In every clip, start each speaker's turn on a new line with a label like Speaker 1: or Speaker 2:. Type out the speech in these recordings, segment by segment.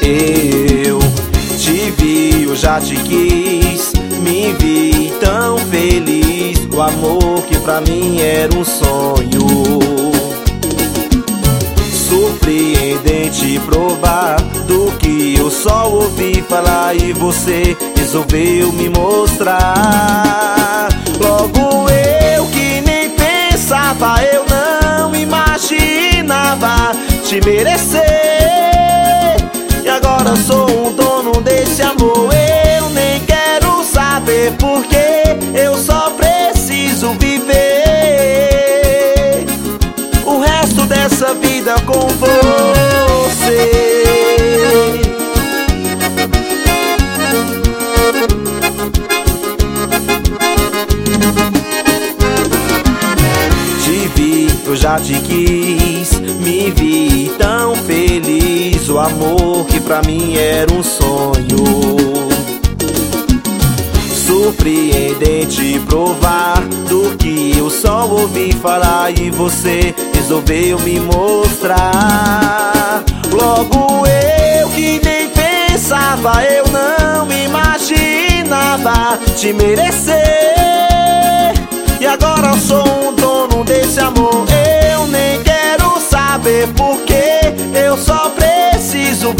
Speaker 1: Eu te vi, eu já te quis, me vi tão feliz. O amor que pra mim era um sonho, surpreendente provar do que eu só ouvi falar e você resolveu me mostrar. Logo eu que nem pensava, eu não imaginava te merecer. E agora eu sou um dono desse amor. Eu nem quero saber porque eu só preciso viver o resto dessa vida com você. Te vi, eu já te quis, me vi tão feliz. O amor que pra mim era um sonho, surpreendente provar do que eu só ouvi falar e você resolveu me mostrar. Logo eu que nem pensava, eu não imaginava te merecer. E agora eu sou um dono desse amor. Eu nem quero saber porque eu só preciso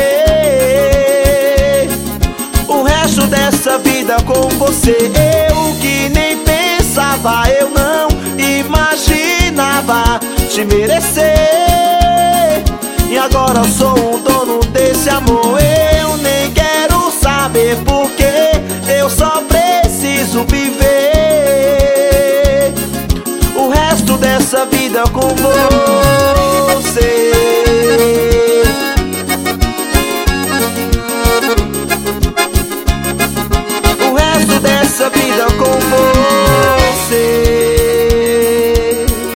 Speaker 1: viver o resto dessa vida com você. Eu que nem pensava, eu não imaginava te merecer. E agora eu sou o dono desse amor. Eu nem quero saber porque eu só preciso viver o resto dessa vida com você.